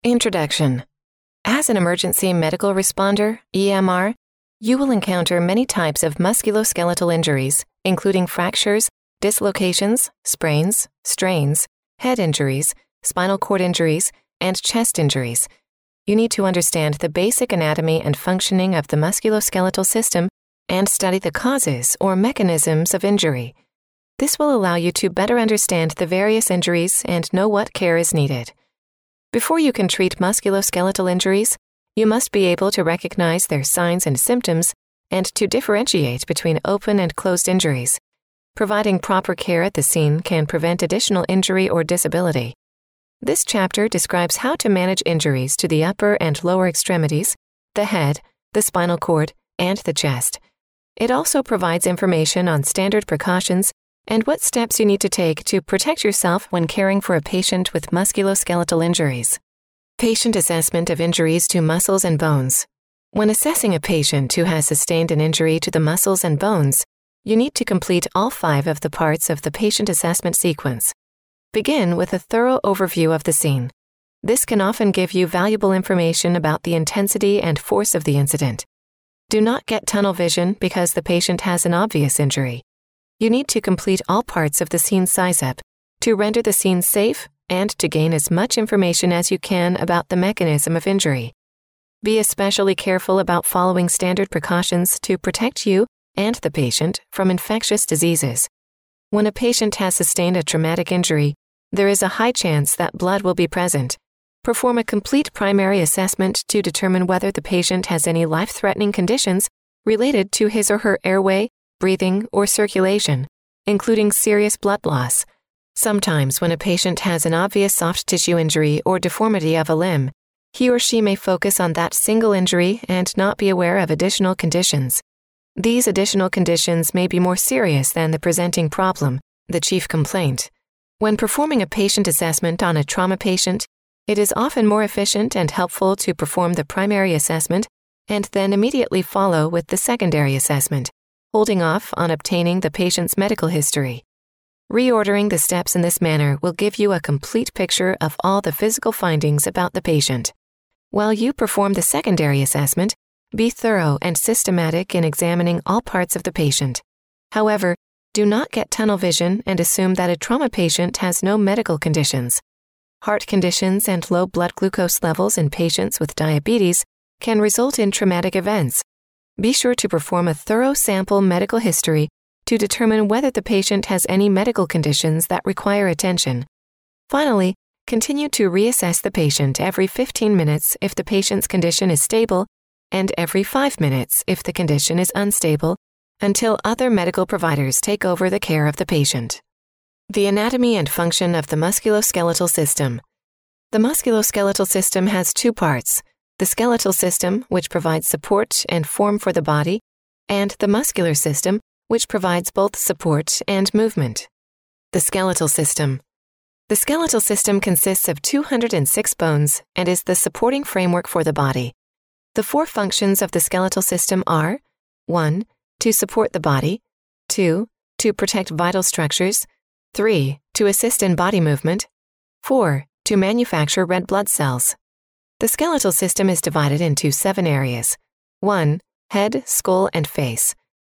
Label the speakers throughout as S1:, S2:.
S1: Introduction. As an emergency medical responder, EMR, you will encounter many types of musculoskeletal injuries, including fractures, dislocations, sprains, strains, head injuries, spinal cord injuries, and chest injuries. You need to understand the basic anatomy and functioning of the musculoskeletal system and study the causes or mechanisms of injury. This will allow you to better understand the various injuries and know what care is needed. Before you can treat musculoskeletal injuries, you must be able to recognize their signs and symptoms and to differentiate between open and closed injuries. Providing proper care at the scene can prevent additional injury or disability. This chapter describes how to manage injuries to the upper and lower extremities, the head, the spinal cord, and the chest. It also provides information on standard precautions and what steps you need to take to protect yourself when caring for a patient with musculoskeletal injuries. Patient assessment of injuries to muscles and bones. When assessing a patient who has sustained an injury to the muscles and bones, you need to complete all 5 of the parts of the patient assessment sequence. Begin with a thorough overview of the scene. This can often give you valuable information about the intensity and force of the incident. Do not get tunnel vision because the patient has an obvious injury. You need to complete all parts of the scene size-up to render the scene safe and to gain as much information as you can about the mechanism of injury. Be especially careful about following standard precautions to protect you and the patient from infectious diseases. When a patient has sustained a traumatic injury, there is a high chance that blood will be present. Perform a complete primary assessment to determine whether the patient has any life-threatening conditions related to his or her airway, breathing, or circulation, including serious blood loss. Sometimes when a patient has an obvious soft tissue injury or deformity of a limb, he or she may focus on that single injury and not be aware of additional conditions. These additional conditions may be more serious than the presenting problem, the chief complaint. When performing a patient assessment on a trauma patient, it is often more efficient and helpful to perform the primary assessment and then immediately follow with the secondary assessment, holding off on obtaining the patient's medical history. Reordering the steps in this manner will give you a complete picture of all the physical findings about the patient. While you perform the secondary assessment, be thorough and systematic in examining all parts of the patient. However, do not get tunnel vision and assume that a trauma patient has no medical conditions. Heart conditions and low blood glucose levels in patients with diabetes can result in traumatic events. Be sure to perform a thorough sample medical history to determine whether the patient has any medical conditions that require attention. Finally, continue to reassess the patient every 15 minutes if the patient's condition is stable and every 5 minutes if the condition is unstable until other medical providers take over the care of the patient. The anatomy and function of the musculoskeletal system. The musculoskeletal system has 2 parts: the skeletal system, which provides support and form for the body, and the muscular system, which provides both support and movement. The skeletal system. The skeletal system consists of 206 bones and is the supporting framework for the body. The 4 functions of the skeletal system are: 1. To support the body, 2. To protect vital structures, 3. To assist in body movement, 4. To manufacture red blood cells. The skeletal system is divided into 7 areas: 1. Head, skull, and face.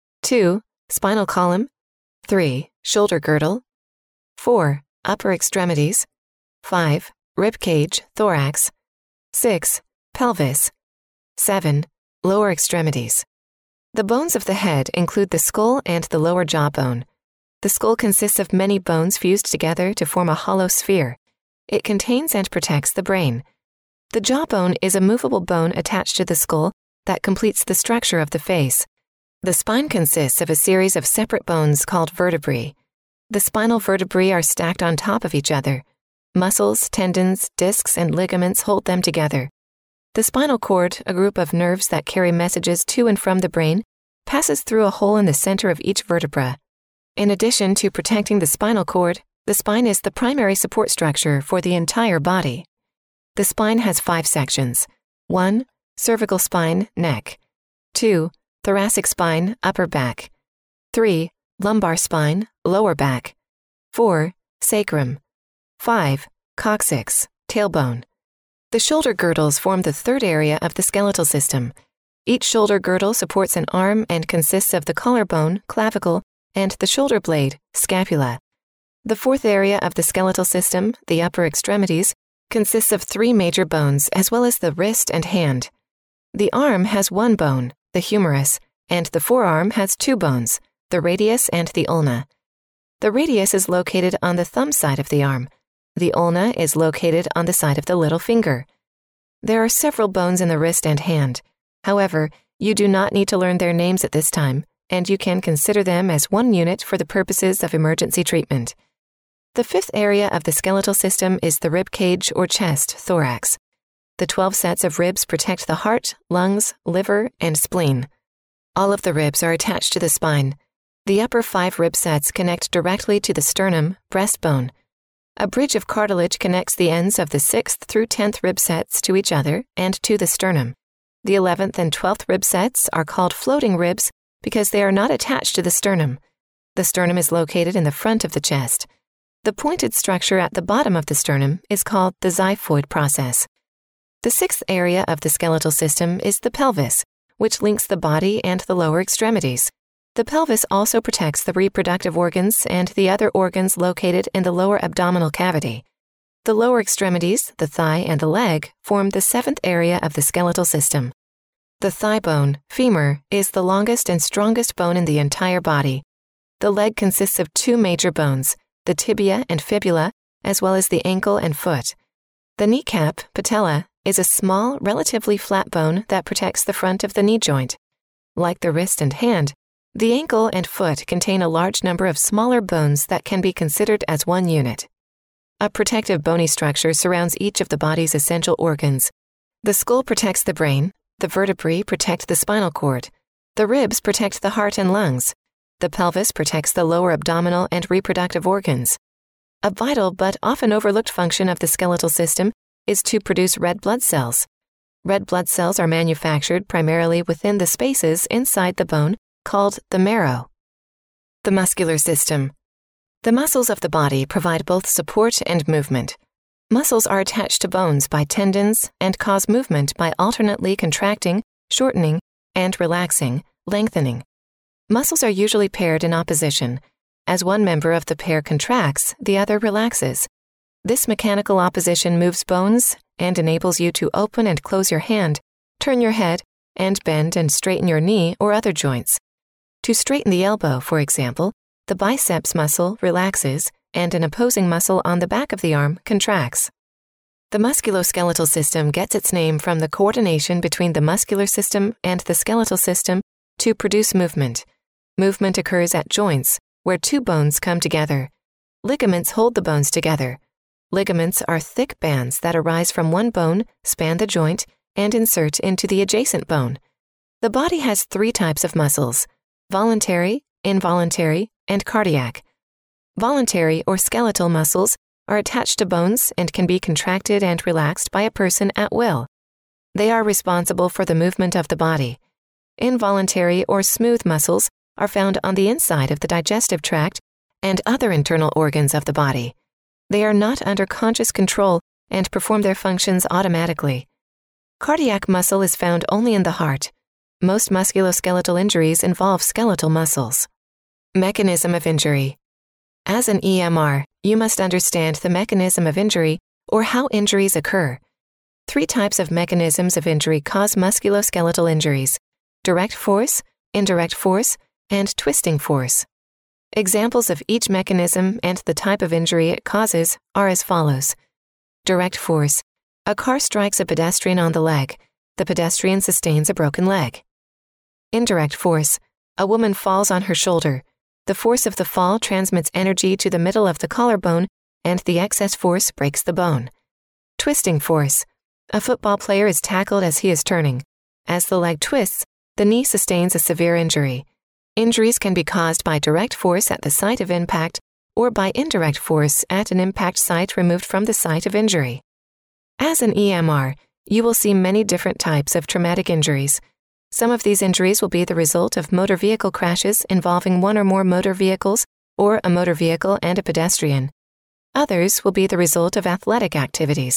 S1: 2. Spinal column. 3. Shoulder girdle. 4. Upper extremities. 5. Rib cage, thorax. 6. Pelvis. 7. Lower extremities. The bones of the head include the skull and the lower jawbone. The skull consists of many bones fused together to form a hollow sphere. It contains and protects the brain. The jawbone is a movable bone attached to the skull that completes the structure of the face. The spine consists of a series of separate bones called vertebrae. The spinal vertebrae are stacked on top of each other. Muscles, tendons, discs, and ligaments hold them together. The spinal cord, a group of nerves that carry messages to and from the brain, passes through a hole in the center of each vertebra. In addition to protecting the spinal cord, the spine is the primary support structure for the entire body. The spine has 5 sections: 1. Cervical spine, neck. 2. Thoracic spine, upper back. 3. Lumbar spine, lower back. 4. Sacrum. 5. Coccyx, tailbone. The shoulder girdles form the third area of the skeletal system. Each shoulder girdle supports an arm and consists of the collarbone, clavicle, and the shoulder blade, scapula. The fourth area of the skeletal system, the upper extremities, consists of 3 major bones as well as the wrist and hand. The arm has 1 bone, the humerus, and the forearm has 2 bones, the radius and the ulna. The radius is located on the thumb side of the arm. The ulna is located on the side of the little finger. There are several bones in the wrist and hand. However, you do not need to learn their names at this time, and you can consider them as one unit for the purposes of emergency treatment. The fifth area of the skeletal system is the rib cage or chest, thorax. The 12 sets of ribs protect the heart, lungs, liver, and spleen. All of the ribs are attached to the spine. The upper 5 rib sets connect directly to the sternum, breastbone. A bridge of cartilage connects the ends of the 6th through 10th rib sets to each other and to the sternum. The 11th and 12th rib sets are called floating ribs because they are not attached to the sternum. The sternum is located in the front of the chest. The pointed structure at the bottom of the sternum is called the xiphoid process. The 6th area of the skeletal system is the pelvis, which links the body and the lower extremities. The pelvis also protects the reproductive organs and the other organs located in the lower abdominal cavity. The lower extremities, the thigh and the leg, form the 7th area of the skeletal system. The thigh bone, femur, is the longest and strongest bone in the entire body. The leg consists of 2 major bones, the tibia and fibula, as well as the ankle and foot. The kneecap, patella, is a small, relatively flat bone that protects the front of the knee joint. Like the wrist and hand, the ankle and foot contain a large number of smaller bones that can be considered as one unit. A protective bony structure surrounds each of the body's essential organs. The skull protects the brain, the vertebrae protect the spinal cord, the ribs protect the heart and lungs, the pelvis protects the lower abdominal and reproductive organs. A vital but often overlooked function of the skeletal system is to produce red blood cells. Red blood cells are manufactured primarily within the spaces inside the bone called the marrow. The muscular system. The muscles of the body provide both support and movement. Muscles are attached to bones by tendons and cause movement by alternately contracting, shortening, and relaxing, lengthening. Muscles are usually paired in opposition. As one member of the pair contracts, the other relaxes. This mechanical opposition moves bones and enables you to open and close your hand, turn your head, and bend and straighten your knee or other joints. To straighten the elbow, for example, the biceps muscle relaxes and an opposing muscle on the back of the arm contracts. The musculoskeletal system gets its name from the coordination between the muscular system and the skeletal system to produce movement. Movement occurs at joints, where 2 bones come together. Ligaments hold the bones together. Ligaments are thick bands that arise from one bone, span the joint, and insert into the adjacent bone. The body has 3 types of muscles: voluntary, involuntary, and cardiac. Voluntary or skeletal muscles are attached to bones and can be contracted and relaxed by a person at will. They are responsible for the movement of the body. Involuntary or smooth muscles are found on the inside of the digestive tract and other internal organs of the body. They are not under conscious control and perform their functions automatically. Cardiac muscle is found only in the heart. Most musculoskeletal injuries involve skeletal muscles. Mechanism of injury. As an EMR, you must understand the mechanism of injury or how injuries occur. 3 types of mechanisms of injury cause musculoskeletal injuries: direct force, indirect force, and twisting force. Examples of each mechanism and the type of injury it causes are as follows. Direct force. A car strikes a pedestrian on the leg. The pedestrian sustains a broken leg. Indirect force. A woman falls on her shoulder. The force of the fall transmits energy to the middle of the collarbone, and the excess force breaks the bone. Twisting force. A football player is tackled as he is turning. As the leg twists, the knee sustains a severe injury. Injuries can be caused by direct force at the site of impact or by indirect force at an impact site removed from the site of injury. As an EMR, you will see many different types of traumatic injuries. Some of these injuries will be the result of motor vehicle crashes involving 1 or more motor vehicles or a motor vehicle and a pedestrian. Others will be the result of athletic activities.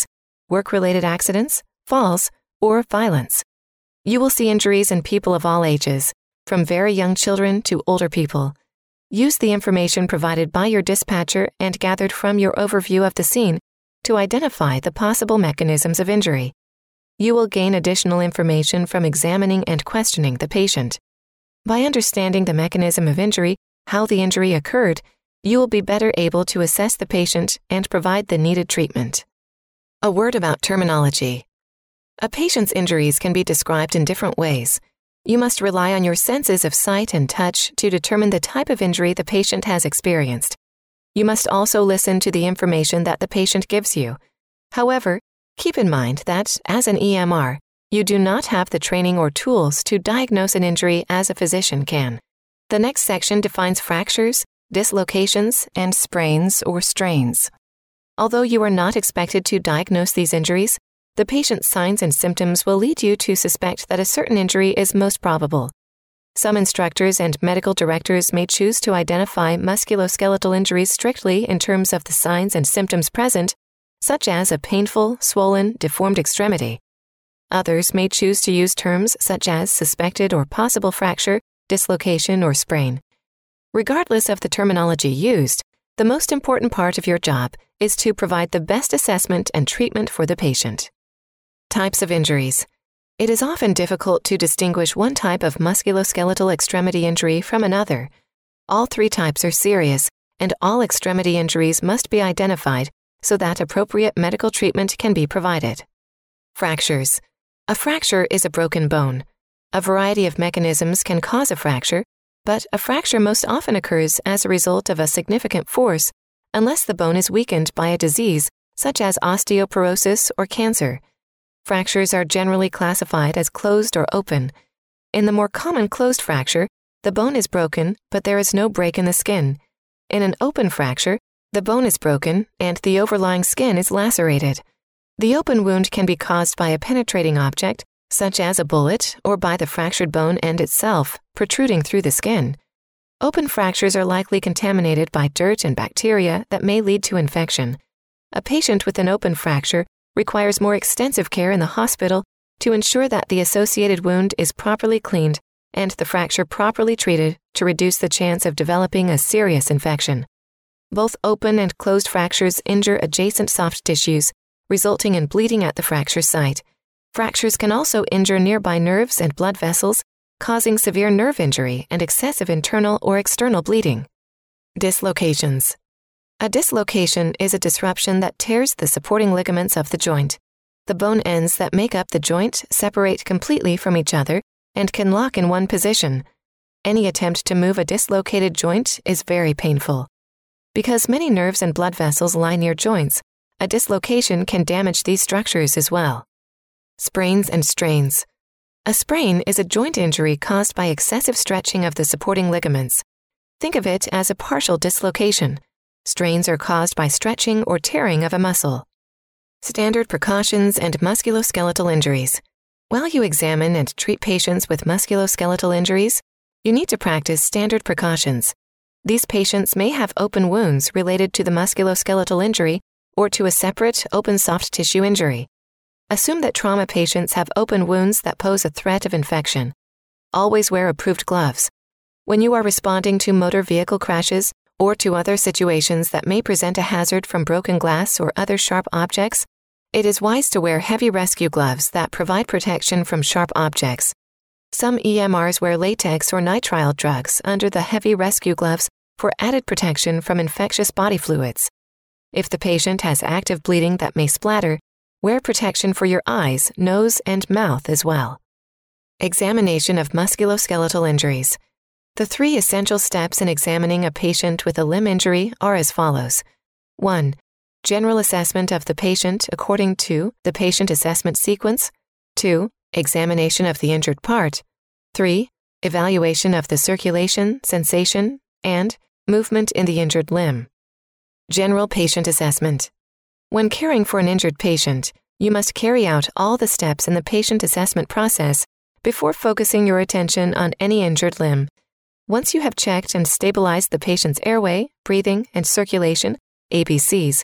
S1: work-related accidents, falls, or violence. You will see injuries in people of all ages, from very young children to older people. Use the information provided by your dispatcher and gathered from your overview of the scene to identify the possible mechanisms of injury. You will gain additional information from examining and questioning the patient. By understanding the mechanism of injury, how the injury occurred, you will be better able to assess the patient and provide the needed treatment. A word about terminology. A patient's injuries can be described in different ways. You must rely on your senses of sight and touch to determine the type of injury the patient has experienced. You must also listen to the information that the patient gives you. However, keep in mind that, as an EMR, you do not have the training or tools to diagnose an injury as a physician can. The next section defines fractures, dislocations, and sprains or strains. Although you are not expected to diagnose these injuries, the patient's signs and symptoms will lead you to suspect that a certain injury is most probable. Some instructors and medical directors may choose to identify musculoskeletal injuries strictly in terms of the signs and symptoms present, such as a painful, swollen, deformed extremity. Others may choose to use terms such as suspected or possible fracture, dislocation, or sprain. Regardless of the terminology used, the most important part of your job is to provide the best assessment and treatment for the patient. Types of injuries. It is often difficult to distinguish one type of musculoskeletal extremity injury from another. All three types are serious, and all extremity injuries must be identified so that appropriate medical treatment can be provided. Fractures. A fracture is a broken bone. A variety of mechanisms can cause a fracture, but a fracture most often occurs as a result of a significant force unless the bone is weakened by a disease such as osteoporosis or cancer. Fractures are generally classified as closed or open. In the more common closed fracture, the bone is broken, but there is no break in the skin. In an open fracture, the bone is broken and the overlying skin is lacerated. The open wound can be caused by a penetrating object, such as a bullet, or by the fractured bone end itself, protruding through the skin. Open fractures are likely contaminated by dirt and bacteria that may lead to infection. A patient with an open fracture requires more extensive care in the hospital to ensure that the associated wound is properly cleaned and the fracture properly treated to reduce the chance of developing a serious infection. Both open and closed fractures injure adjacent soft tissues, resulting in bleeding at the fracture site. Fractures can also injure nearby nerves and blood vessels, causing severe nerve injury and excessive internal or external bleeding. Dislocations. A dislocation is a disruption that tears the supporting ligaments of the joint. The bone ends that make up the joint separate completely from each other and can lock in one position. Any attempt to move a dislocated joint is very painful. Because many nerves and blood vessels lie near joints, a dislocation can damage these structures as well. Sprains and strains. A sprain is a joint injury caused by excessive stretching of the supporting ligaments. Think of it as a partial dislocation. Strains are caused by stretching or tearing of a muscle. Standard precautions and musculoskeletal injuries. While you examine and treat patients with musculoskeletal injuries, you need to practice standard precautions. These patients may have open wounds related to the musculoskeletal injury or to a separate open soft tissue injury. Assume that trauma patients have open wounds that pose a threat of infection. Always wear approved gloves. When you are responding to motor vehicle crashes or to other situations that may present a hazard from broken glass or other sharp objects, it is wise to wear heavy rescue gloves that provide protection from sharp objects. Some EMRs wear latex or nitrile drugs under the heavy rescue gloves for added protection from infectious body fluids. If the patient has active bleeding that may splatter, wear protection for your eyes, nose, and mouth as well. Examination of musculoskeletal injuries. The 3 essential steps in examining a patient with a limb injury are as follows. 1. General assessment of the patient according to the patient assessment sequence. 2. Examination of the injured part. 3. Evaluation of the circulation, sensation, and movement in the injured limb. General patient assessment. When caring for an injured patient, you must carry out all the steps in the patient assessment process before focusing your attention on any injured limb. Once you have checked and stabilized the patient's airway, breathing, and circulation, ABCs,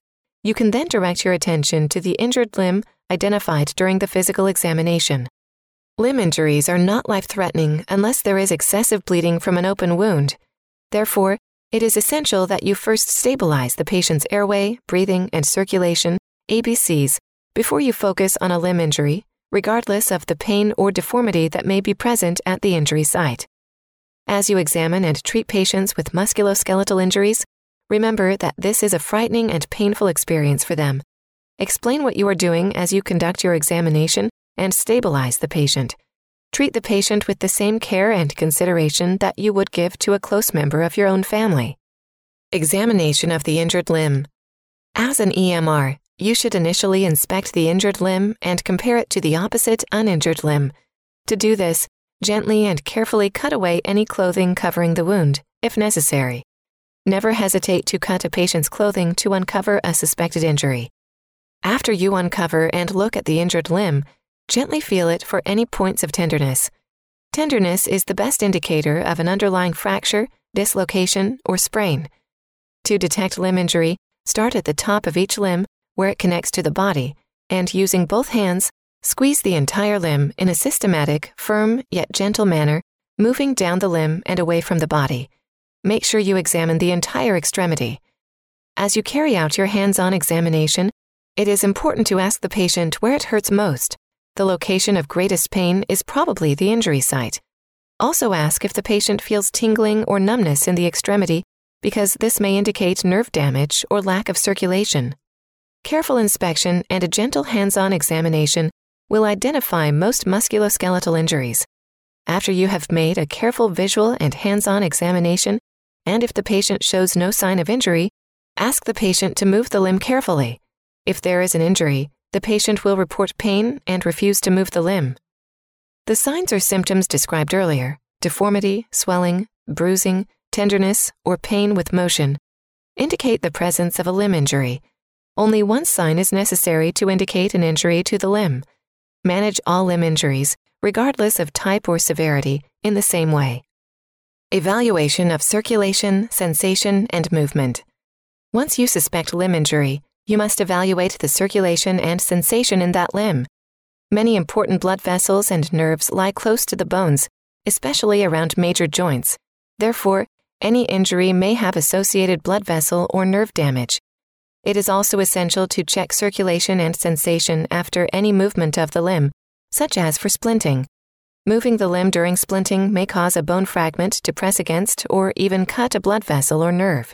S1: You can then direct your attention to the injured limb identified during the physical examination. Limb injuries are not life-threatening unless there is excessive bleeding from an open wound. Therefore, it is essential that you first stabilize the patient's airway, breathing, and circulation, ABCs, before you focus on a limb injury, regardless of the pain or deformity that may be present at the injury site. As you examine and treat patients with musculoskeletal injuries, remember that this is a frightening and painful experience for them. Explain what you are doing as you conduct your examination and stabilize the patient. Treat the patient with the same care and consideration that you would give to a close member of your own family. Examination of the injured limb. As an EMR, you should initially inspect the injured limb and compare it to the opposite uninjured limb. To do this, gently and carefully cut away any clothing covering the wound, if necessary. Never hesitate to cut a patient's clothing to uncover a suspected injury. After you uncover and look at the injured limb, gently feel it for any points of tenderness. Tenderness is the best indicator of an underlying fracture, dislocation, or sprain. To detect limb injury, start at the top of each limb where it connects to the body, and using both hands, squeeze the entire limb in a systematic, firm, yet gentle manner, moving down the limb and away from the body. Make sure you examine the entire extremity. As you carry out your hands-on examination, it is important to ask the patient where it hurts most. The location of greatest pain is probably the injury site. Also ask if the patient feels tingling or numbness in the extremity, because this may indicate nerve damage or lack of circulation. Careful inspection and a gentle hands-on examination will identify most musculoskeletal injuries. After you have made a careful visual and hands-on examination, and if the patient shows no sign of injury, ask the patient to move the limb carefully. If there is an injury, the patient will report pain and refuse to move the limb. The signs or symptoms described earlier, deformity, swelling, bruising, tenderness, or pain with motion, indicate the presence of a limb injury. Only one sign is necessary to indicate an injury to the limb. Manage all limb injuries, regardless of type or severity, in the same way. Evaluation of circulation, sensation, and movement. Once you suspect limb injury, you must evaluate the circulation and sensation in that limb. Many important blood vessels and nerves lie close to the bones, especially around major joints. Therefore, any injury may have associated blood vessel or nerve damage. It is also essential to check circulation and sensation after any movement of the limb, such as for splinting. Moving the limb during splinting may cause a bone fragment to press against or even cut a blood vessel or nerve.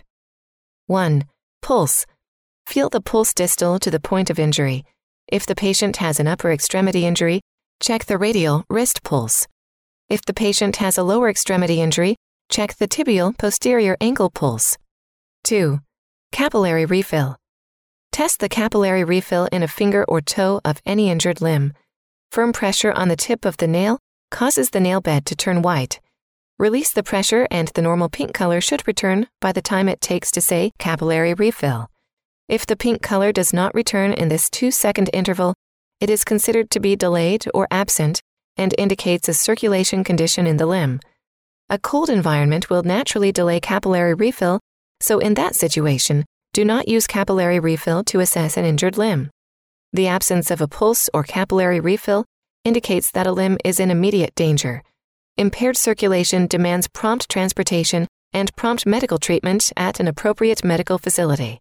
S1: 1. Pulse. Feel the pulse distal to the point of injury. If the patient has an upper extremity injury, check the radial wrist pulse. If the patient has a lower extremity injury, check the tibial posterior ankle pulse. 2. Capillary refill. Test the capillary refill in a finger or toe of any injured limb. Firm pressure on the tip of the nail causes the nail bed to turn white. Release the pressure and the normal pink color should return by the time it takes to say capillary refill. If the pink color does not return in this 2-second interval, it is considered to be delayed or absent and indicates a circulation condition in the limb. A cold environment will naturally delay capillary refill, so in that situation, do not use capillary refill to assess an injured limb. The absence of a pulse or capillary refill indicates that a limb is in immediate danger. Impaired circulation demands prompt transportation and prompt medical treatment at an appropriate medical facility.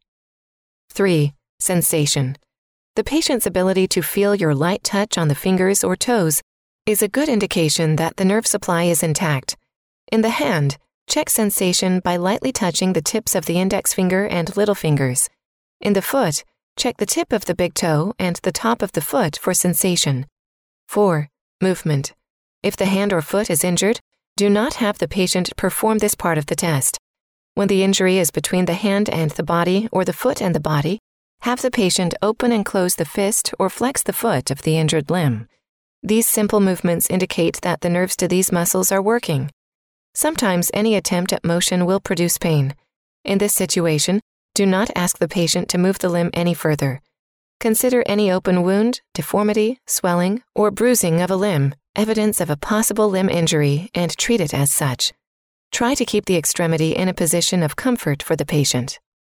S1: 3. Sensation. The patient's ability to feel your light touch on the fingers or toes is a good indication that the nerve supply is intact. In the hand, check sensation by lightly touching the tips of the index finger and little fingers. In the foot, check the tip of the big toe and the top of the foot for sensation. 4. Movement. If the hand or foot is injured, do not have the patient perform this part of the test. When the injury is between the hand and the body or the foot and the body, have the patient open and close the fist or flex the foot of the injured limb. These simple movements indicate that the nerves to these muscles are working. Sometimes any attempt at motion will produce pain. In this situation, do not ask the patient to move the limb any further. Consider any open wound, deformity, swelling, or bruising of a limb evidence of a possible limb injury and treat it as such. Try to keep the extremity in a position of comfort for the patient.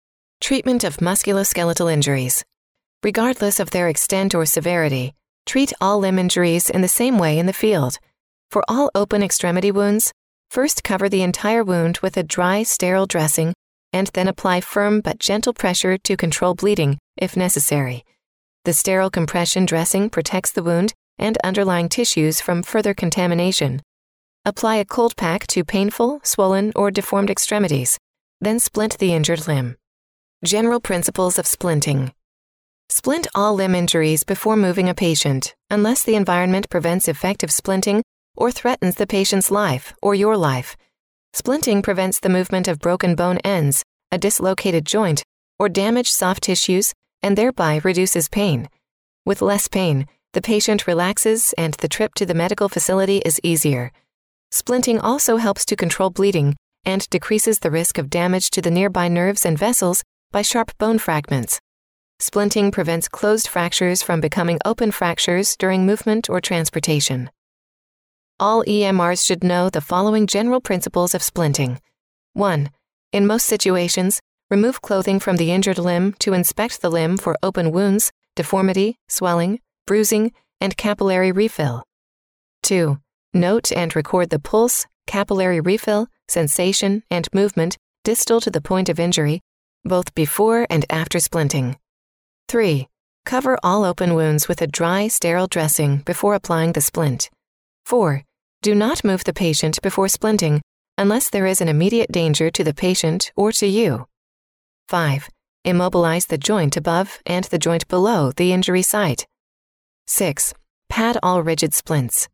S1: Treatment of musculoskeletal injuries. Regardless of their extent or severity, treat all limb injuries in the same way in the field. For all open extremity wounds, first cover the entire wound with a dry, sterile dressing and then apply firm but gentle pressure to control bleeding if necessary. The sterile compression dressing protects the wound and underlying tissues from further contamination. Apply a cold pack to painful, swollen, or deformed extremities, then splint the injured limb. General principles of splinting. Splint all limb injuries before moving a patient, unless the environment prevents effective splinting or threatens the patient's life or your life. Splinting prevents the movement of broken bone ends, a dislocated joint, or damaged soft tissues, and thereby reduces pain. With less pain, the patient relaxes and the trip to the medical facility is easier. Splinting also helps to control bleeding and decreases the risk of damage to the nearby nerves and vessels by sharp bone fragments. Splinting prevents closed fractures from becoming open fractures during movement or transportation. All EMRs should know the following general principles of splinting. 1. In most situations, remove clothing from the injured limb to inspect the limb for open wounds, deformity, swelling, bruising, and capillary refill. 2. Note and record the pulse, capillary refill, sensation, and movement distal to the point of injury, both before and after splinting. 3. Cover all open wounds with a dry, sterile dressing before applying the splint. 4. Do not move the patient before splinting unless there is an immediate danger to the patient or to you. 5. Immobilize the joint above and the joint below the injury site. 6. Pad all rigid splints.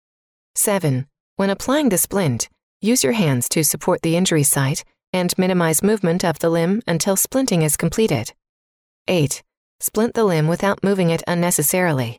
S1: 7. When applying the splint, use your hands to support the injury site and minimize movement of the limb until splinting is completed. 8. Splint the limb without moving it unnecessarily.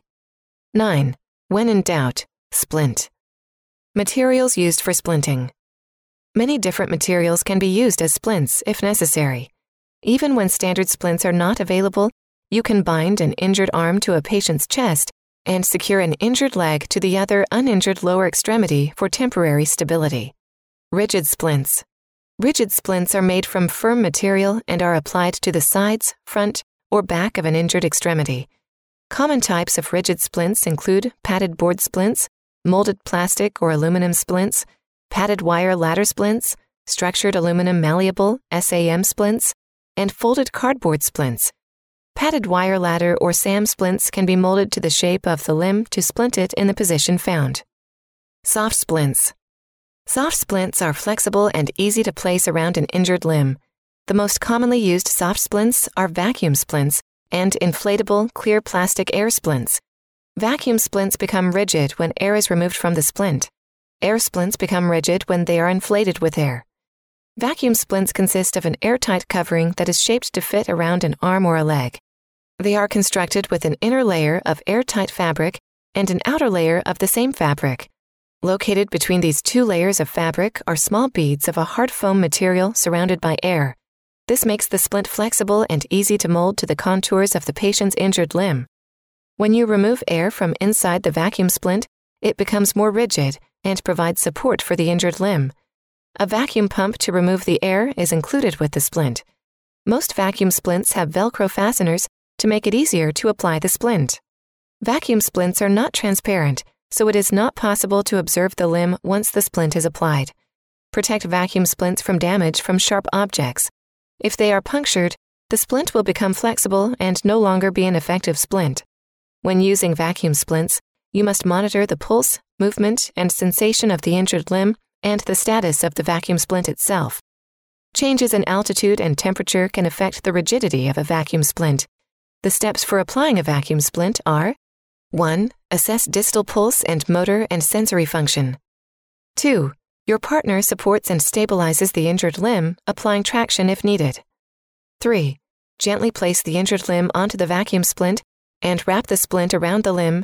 S1: 9. When in doubt, splint. Materials used for splinting. Many different materials can be used as splints if necessary. Even when standard splints are not available, you can bind an injured arm to a patient's chest and secure an injured leg to the other uninjured lower extremity for temporary stability. Rigid splints. Rigid splints are made from firm material and are applied to the sides, front, or back of an injured extremity. Common types of rigid splints include padded board splints, molded plastic or aluminum splints, padded wire ladder splints, structured aluminum malleable SAM splints, and folded cardboard splints. Padded wire ladder or SAM splints can be molded to the shape of the limb to splint it in the position found. Soft splints. Soft splints are flexible and easy to place around an injured limb. The most commonly used soft splints are vacuum splints and inflatable clear plastic air splints. Vacuum splints become rigid when air is removed from the splint. Air splints become rigid when they are inflated with air. Vacuum splints consist of an airtight covering that is shaped to fit around an arm or a leg. They are constructed with an inner layer of airtight fabric and an outer layer of the same fabric. Located between these two layers of fabric are small beads of a hard foam material surrounded by air. This makes the splint flexible and easy to mold to the contours of the patient's injured limb. When you remove air from inside the vacuum splint, it becomes more rigid and provides support for the injured limb. A vacuum pump to remove the air is included with the splint. Most vacuum splints have Velcro fasteners to make it easier to apply the splint. Vacuum splints are not transparent, so it is not possible to observe the limb once the splint is applied. Protect vacuum splints from damage from sharp objects. If they are punctured, the splint will become flexible and no longer be an effective splint. When using vacuum splints, you must monitor the pulse, movement, and sensation of the injured limb and the status of the vacuum splint itself. Changes in altitude and temperature can affect the rigidity of a vacuum splint. The steps for applying a vacuum splint are: 1. Assess distal pulse and motor and sensory function. 2. Your partner supports and stabilizes the injured limb, applying traction if needed. 3. Gently place the injured limb onto the vacuum splint and wrap the splint around the limb.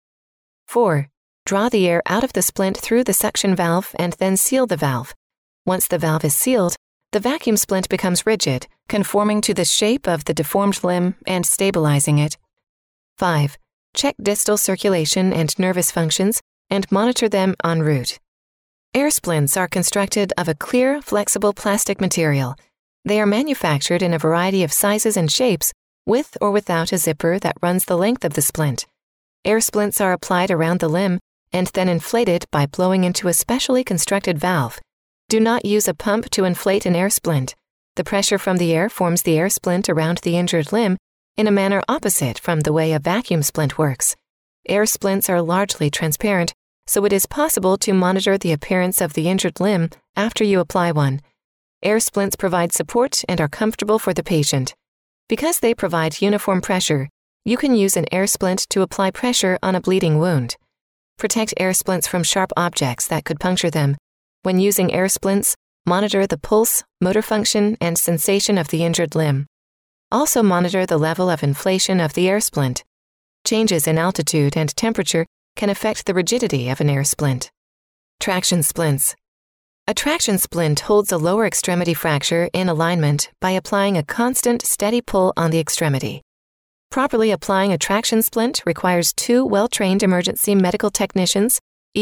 S1: 4. Draw the air out of the splint through the suction valve and then seal the valve. Once the valve is sealed, the vacuum splint becomes rigid, conforming to the shape of the deformed limb and stabilizing it. 5. Check distal circulation and nervous functions and monitor them en route. Air splints are constructed of a clear, flexible plastic material. They are manufactured in a variety of sizes and shapes, with or without a zipper that runs the length of the splint. Air splints are applied around the limb and then inflated by blowing into a specially constructed valve. Do not use a pump to inflate an air splint. The pressure from the air forms the air splint around the injured limb in a manner opposite from the way a vacuum splint works. Air splints are largely transparent, so it is possible to monitor the appearance of the injured limb after you apply one. Air splints provide support and are comfortable for the patient. Because they provide uniform pressure, you can use an air splint to apply pressure on a bleeding wound. Protect air splints from sharp objects that could puncture them. When using air splints, monitor the pulse, motor function, and sensation of the injured limb. Also monitor the level of inflation of the air splint. Changes in altitude and temperature can affect the rigidity of an air splint. Traction splints. A traction splint holds a lower extremity fracture in alignment by applying a constant, steady pull on the extremity. Properly applying a traction splint requires two well-trained emergency medical technicians,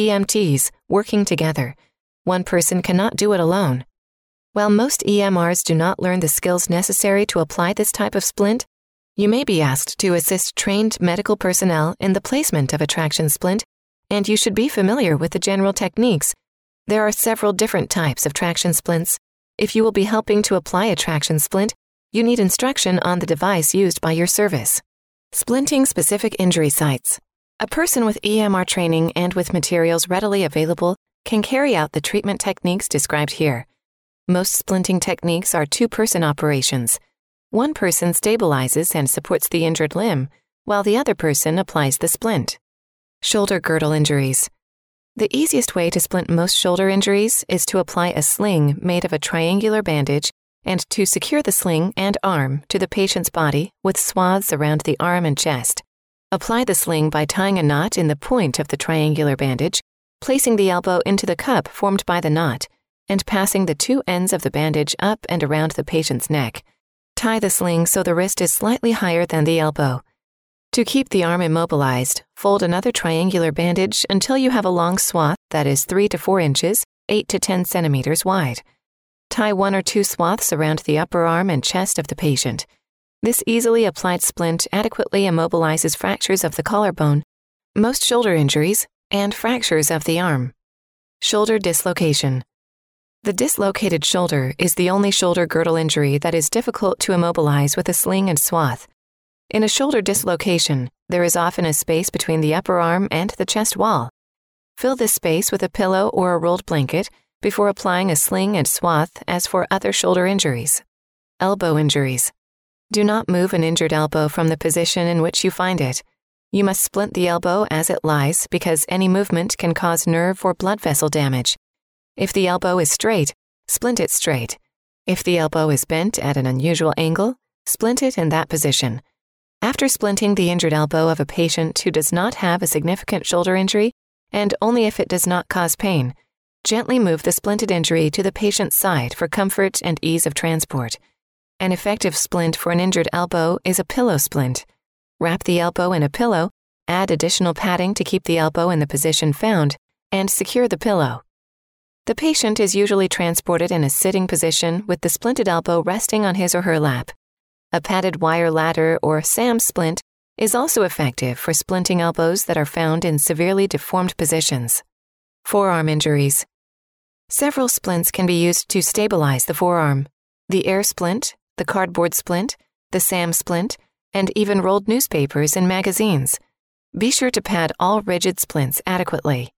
S1: EMTs, working together. One person cannot do it alone. While most EMRs do not learn the skills necessary to apply this type of splint, you may be asked to assist trained medical personnel in the placement of a traction splint, and you should be familiar with the general techniques. There are several different types of traction splints. If you will be helping to apply a traction splint, you need instruction on the device used by your service. Splinting specific injury sites. A person with EMR training and with materials readily available can carry out the treatment techniques described here. Most splinting techniques are two-person operations. One person stabilizes and supports the injured limb, while the other person applies the splint. Shoulder girdle injuries. The easiest way to splint most shoulder injuries is to apply a sling made of a triangular bandage and to secure the sling and arm to the patient's body with swaths around the arm and chest. Apply the sling by tying a knot in the point of the triangular bandage, placing the elbow into the cup formed by the knot, and passing the two ends of the bandage up and around the patient's neck. Tie the sling so the wrist is slightly higher than the elbow. To keep the arm immobilized, fold another triangular bandage until you have a long swath that is 3 to 4 inches, 8 to 10 centimeters wide. Tie 1 or 2 swaths around the upper arm and chest of the patient. This easily applied splint adequately immobilizes fractures of the collarbone, most shoulder injuries, and fractures of the arm. Shoulder dislocation. The dislocated shoulder is the only shoulder girdle injury that is difficult to immobilize with a sling and swath. In a shoulder dislocation, there is often a space between the upper arm and the chest wall. Fill this space with a pillow or a rolled blanket before applying a sling and swath as for other shoulder injuries. Elbow injuries. Do not move an injured elbow from the position in which you find it. You must splint the elbow as it lies because any movement can cause nerve or blood vessel damage. If the elbow is straight, splint it straight. If the elbow is bent at an unusual angle, splint it in that position. After splinting the injured elbow of a patient who does not have a significant shoulder injury, and only if it does not cause pain, gently move the splinted injury to the patient's side for comfort and ease of transport. An effective splint for an injured elbow is a pillow splint. Wrap the elbow in a pillow, add additional padding to keep the elbow in the position found, and secure the pillow. The patient is usually transported in a sitting position with the splinted elbow resting on his or her lap. A padded wire ladder or SAM splint is also effective for splinting elbows that are found in severely deformed positions. Forearm injuries. Several splints can be used to stabilize the forearm. The air splint, the cardboard splint, the SAM splint, and even rolled newspapers in magazines. Be sure to pad all rigid splints adequately.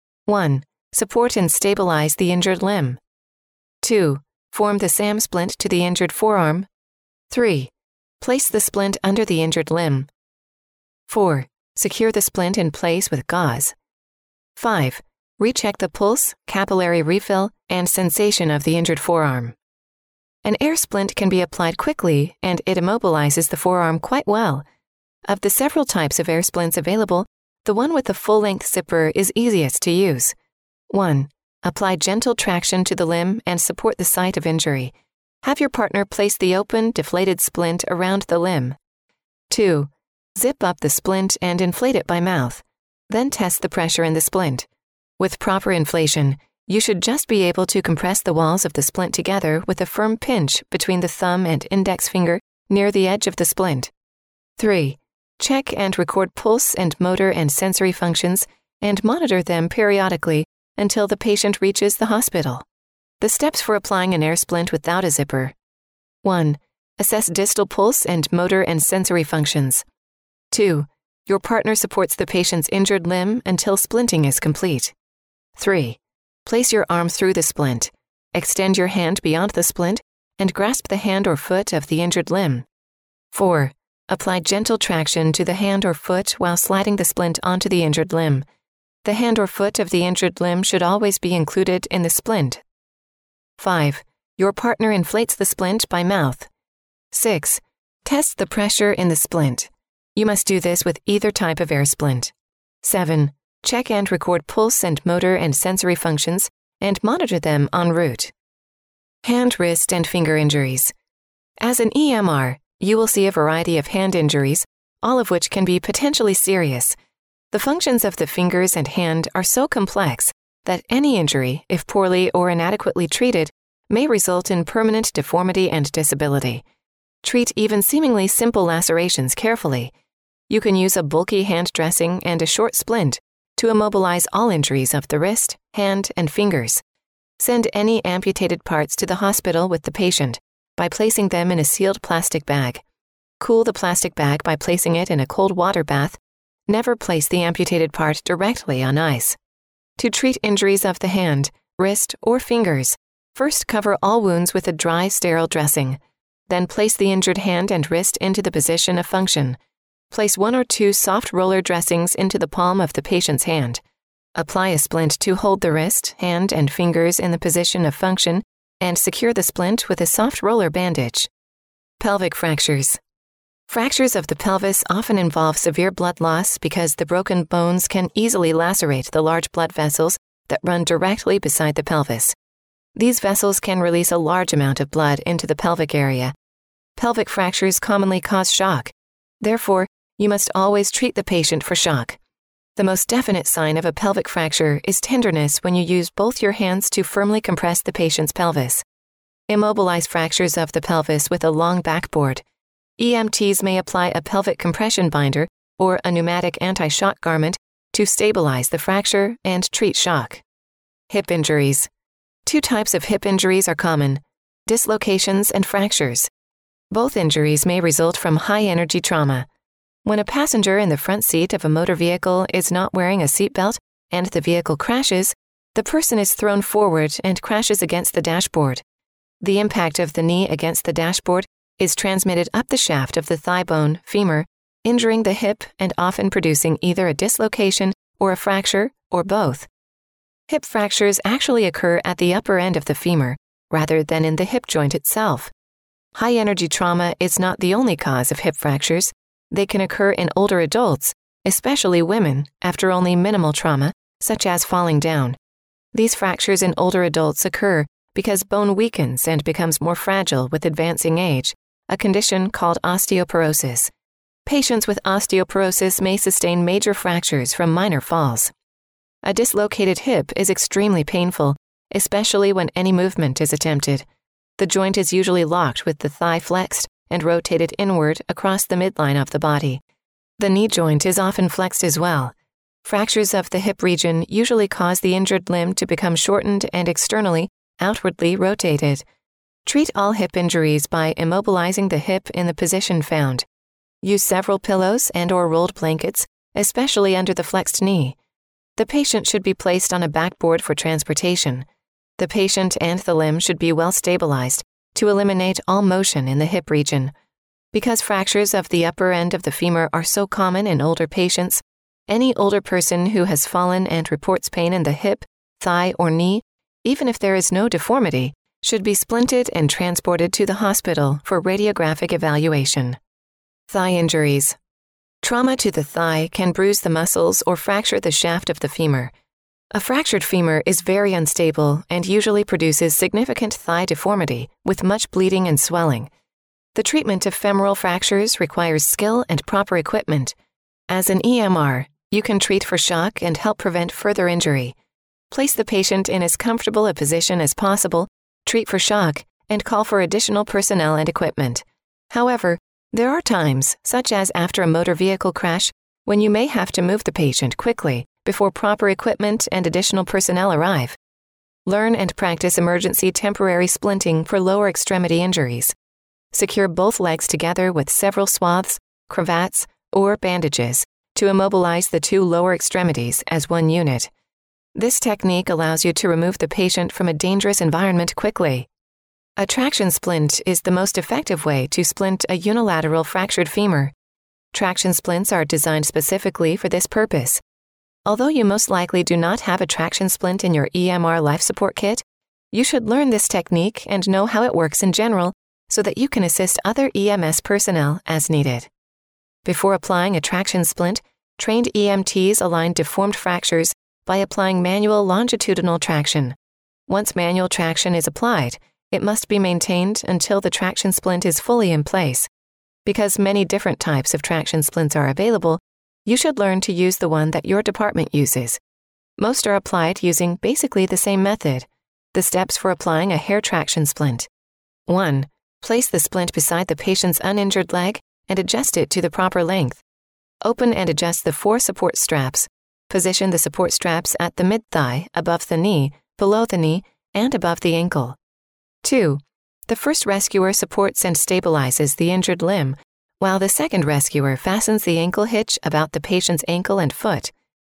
S1: 1. Support and stabilize the injured limb. 2. Form the SAM splint to the injured forearm. 3. Place the splint under the injured limb. 4. Secure the splint in place with gauze. 5. Recheck the pulse, capillary refill, and sensation of the injured forearm. An air splint can be applied quickly and it immobilizes the forearm quite well. Of the several types of air splints available, the one with the full-length zipper is easiest to use. 1. Apply gentle traction to the limb and support the site of injury. Have your partner place the open, deflated splint around the limb. 2. Zip up the splint and inflate it by mouth. Then test the pressure in the splint. With proper inflation, You should just be able to compress the walls of the splint together with a firm pinch between the thumb and index finger near the edge of the splint. 3. Check and record pulse and motor and sensory functions and monitor them periodically until the patient reaches the hospital. The steps for applying an air splint without a zipper. 1. Assess distal pulse and motor and sensory functions. 2. Your partner supports the patient's injured limb until splinting is complete. 3. Place your arm through the splint. Extend your hand beyond the splint and grasp the hand or foot of the injured limb. 4. Apply gentle traction to the hand or foot while sliding the splint onto the injured limb. The hand or foot of the injured limb should always be included in the splint. 5. Your partner inflates the splint by mouth. 6. Test the pressure in the splint. You must do this with either type of air splint. 7. Check and record pulse and motor and sensory functions and monitor them en route. Hand, wrist, and finger injuries. As an EMR, you will see a variety of hand injuries, all of which can be potentially serious. The functions of the fingers and hand are so complex that any injury, if poorly or inadequately treated, may result in permanent deformity and disability. Treat even seemingly simple lacerations carefully. You can use a bulky hand dressing and a short splint to immobilize all injuries of the wrist, hand, and fingers. Send any amputated parts to the hospital with the patient by placing them in a sealed plastic bag. Cool the plastic bag by placing it in a cold water bath. Never place the amputated part directly on ice. To treat injuries of the hand, wrist, or fingers, first cover all wounds with a dry, sterile dressing. Then place the injured hand and wrist into the position of function. Place 1 or 2 soft roller dressings into the palm of the patient's hand. Apply a splint to hold the wrist, hand, and fingers in the position of function and secure the splint with a soft roller bandage. Pelvic fractures. Fractures of the pelvis often involve severe blood loss because the broken bones can easily lacerate the large blood vessels that run directly beside the pelvis. These vessels can release a large amount of blood into the pelvic area. Pelvic fractures commonly cause shock. Therefore, you must always treat the patient for shock. The most definite sign of a pelvic fracture is tenderness when you use both your hands to firmly compress the patient's pelvis. Immobilize fractures of the pelvis with a long backboard. EMTs may apply a pelvic compression binder or a pneumatic anti-shock garment to stabilize the fracture and treat shock. Hip injuries. 2 types of hip injuries are common: dislocations and fractures. Both injuries may result from high-energy trauma. When a passenger in the front seat of a motor vehicle is not wearing a seatbelt and the vehicle crashes, the person is thrown forward and crashes against the dashboard. The impact of the knee against the dashboard is transmitted up the shaft of the thigh bone, femur, injuring the hip and often producing either a dislocation or a fracture or both. Hip fractures actually occur at the upper end of the femur rather than in the hip joint itself. High-energy trauma is not the only cause of hip fractures. They can occur in older adults, especially women, after only minimal trauma, such as falling down. These fractures in older adults occur because bone weakens and becomes more fragile with advancing age, a condition called osteoporosis. Patients with osteoporosis may sustain major fractures from minor falls. A dislocated hip is extremely painful, especially when any movement is attempted. The joint is usually locked with the thigh flexed and rotated inward across the midline of the body. The knee joint is often flexed as well. Fractures of the hip region usually cause the injured limb to become shortened and externally, outwardly rotated. Treat all hip injuries by immobilizing the hip in the position found. Use several pillows and/or rolled blankets, especially under the flexed knee. The patient should be placed on a backboard for transportation. The patient and the limb should be well stabilized to eliminate all motion in the hip region. Because fractures of the upper end of the femur are so common in older patients, any older person who has fallen and reports pain in the hip, thigh, or knee, even if there is no deformity, should be splinted and transported to the hospital for radiographic evaluation. Thigh injuries. Trauma to the thigh can bruise the muscles or fracture the shaft of the femur. A fractured femur is very unstable and usually produces significant thigh deformity with much bleeding and swelling. The treatment of femoral fractures requires skill and proper equipment. As an EMR, you can treat for shock and help prevent further injury. Place the patient in as comfortable a position as possible, treat for shock, and call for additional personnel and equipment. However, there are times, such as after a motor vehicle crash, when you may have to move the patient quickly before proper equipment and additional personnel arrive. Learn and practice emergency temporary splinting for lower extremity injuries. Secure both legs together with several swaths, cravats, or bandages to immobilize the two lower extremities as one unit. This technique allows you to remove the patient from a dangerous environment quickly. A traction splint is the most effective way to splint a unilateral fractured femur. Traction splints are designed specifically for this purpose. Although you most likely do not have a traction splint in your EMR life support kit, you should learn this technique and know how it works in general so that you can assist other EMS personnel as needed. Before applying a traction splint, trained EMTs align deformed fractures by applying manual longitudinal traction. Once manual traction is applied, it must be maintained until the traction splint is fully in place. Because many different types of traction splints are available, you should learn to use the one that your department uses. Most are applied using basically the same method. The steps for applying a hair traction splint. 1. Place the splint beside the patient's uninjured leg and adjust it to the proper length. Open and adjust the 4 support straps. Position the support straps at the mid-thigh, above the knee, below the knee, and above the ankle. 2. The first rescuer supports and stabilizes the injured limb, while the second rescuer fastens the ankle hitch about the patient's ankle and foot.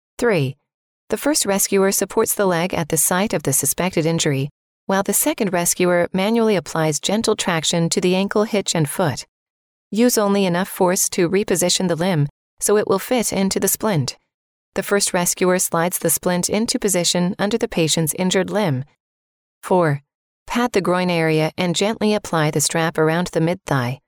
S1: 3. The first rescuer supports the leg at the site of the suspected injury, while the second rescuer manually applies gentle traction to the ankle hitch and foot. Use only enough force to reposition the limb so it will fit into the splint. The first rescuer slides the splint into position under the patient's injured limb. 4. Pat the groin area and gently apply the strap around the mid-thigh.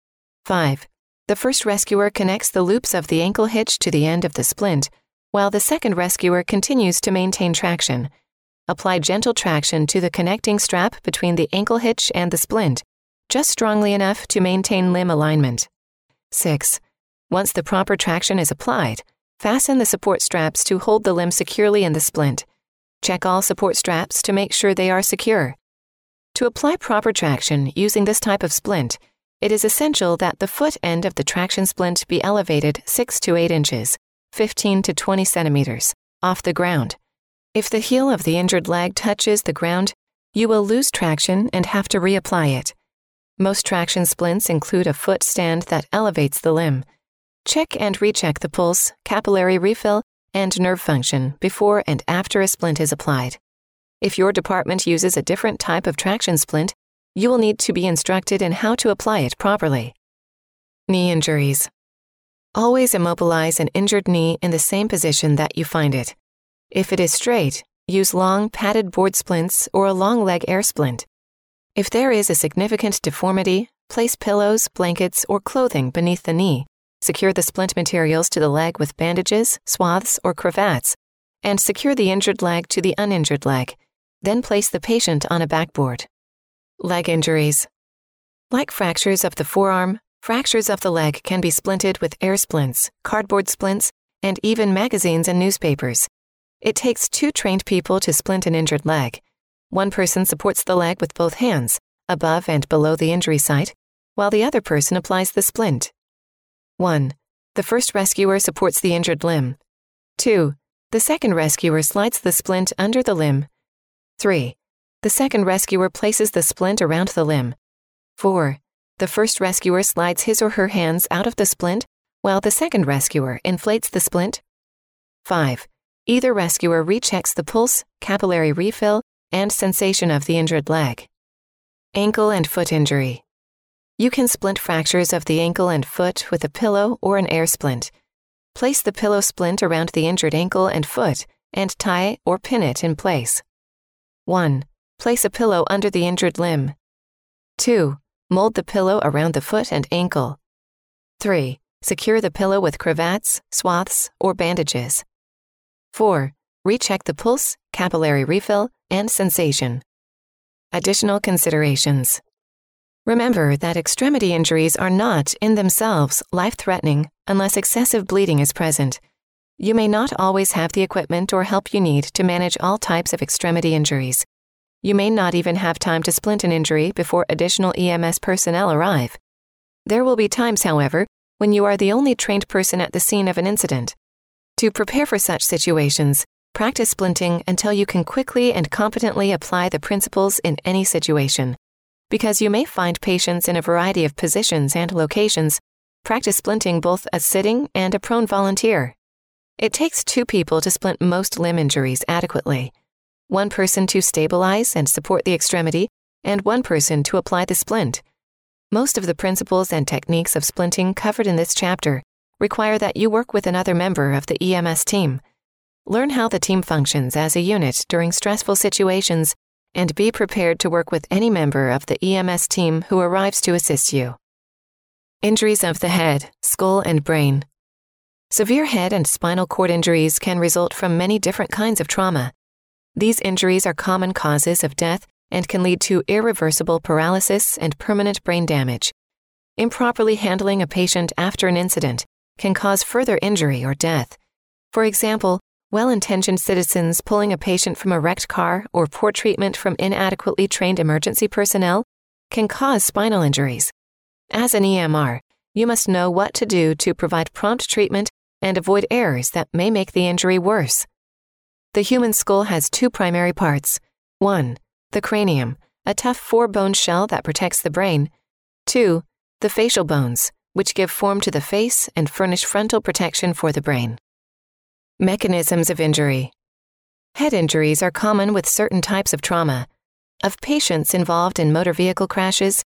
S1: 5. The first rescuer connects the loops of the ankle hitch to the end of the splint, while the second rescuer continues to maintain traction. Apply gentle traction to the connecting strap between the ankle hitch and the splint, just strongly enough to maintain limb alignment. 6. Once the proper traction is applied, fasten the support straps to hold the limb securely in the splint. Check all support straps to make sure they are secure. To apply proper traction using this type of splint, it is essential that the foot end of the traction splint be elevated 6 to 8 inches, 15 to 20 centimeters, off the ground. If the heel of the injured leg touches the ground, you will lose traction and have to reapply it. Most traction splints include a foot stand that elevates the limb. Check and recheck the pulse, capillary refill, and nerve function before and after a splint is applied. If your department uses a different type of traction splint, you will need to be instructed in how to apply it properly. Knee injuries. Always immobilize an injured knee in the same position that you find it. If it is straight, use long padded board splints or a long leg air splint. If there is a significant deformity, place pillows, blankets, or clothing beneath the knee. Secure the splint materials to the leg with bandages, swaths, or cravats, and secure the injured leg to the uninjured leg. Then place the patient on a backboard. Leg injuries. Like fractures of the forearm, fractures of the leg can be splinted with air splints, cardboard splints, and even magazines and newspapers. It takes 2 trained people to splint an injured leg. One person supports the leg with both hands, above and below the injury site, while the other person applies the splint. 1. The first rescuer supports the injured limb. 2. The second rescuer slides the splint under the limb. 3. The second rescuer places the splint around the limb. 4. The first rescuer slides his or her hands out of the splint, while the second rescuer inflates the splint. 5. Either rescuer rechecks the pulse, capillary refill, and sensation of the injured leg. Ankle and foot injury. You can splint fractures of the ankle and foot with a pillow or an air splint. Place the pillow splint around the injured ankle and foot and tie or pin it in place. 1. Place a pillow under the injured limb. 2. Mold the pillow around the foot and ankle. 3. Secure the pillow with cravats, swaths, or bandages. 4. Recheck the pulse, capillary refill, and sensation. Additional considerations. Remember that extremity injuries are not, in themselves, life-threatening unless excessive bleeding is present. You may not always have the equipment or help you need to manage all types of extremity injuries. You may not even have time to splint an injury before additional EMS personnel arrive. There will be times, however, when you are the only trained person at the scene of an incident. To prepare for such situations, practice splinting until you can quickly and competently apply the principles in any situation. Because you may find patients in a variety of positions and locations, practice splinting both a sitting and a prone volunteer. It takes 2 people to splint most limb injuries adequately. 1 person to stabilize and support the extremity, and 1 person to apply the splint. Most of the principles and techniques of splinting covered in this chapter require that you work with another member of the EMS team. Learn how the team functions as a unit during stressful situations, and be prepared to work with any member of the EMS team who arrives to assist you. Injuries of the head, skull, and brain. Severe head and spinal cord injuries can result from many different kinds of trauma. These injuries are common causes of death and can lead to irreversible paralysis and permanent brain damage. Improperly handling a patient after an incident can cause further injury or death. For example, well-intentioned citizens pulling a patient from a wrecked car or poor treatment from inadequately trained emergency personnel can cause spinal injuries. As an EMR, you must know what to do to provide prompt treatment and avoid errors that may make the injury worse. The human skull has 2 primary parts. 1. The cranium, a tough 4-bone shell that protects the brain. 2. The facial bones, which give form to the face and furnish frontal protection for the brain. Mechanisms of injury. Head injuries are common with certain types of trauma. Of patients involved in motor vehicle crashes,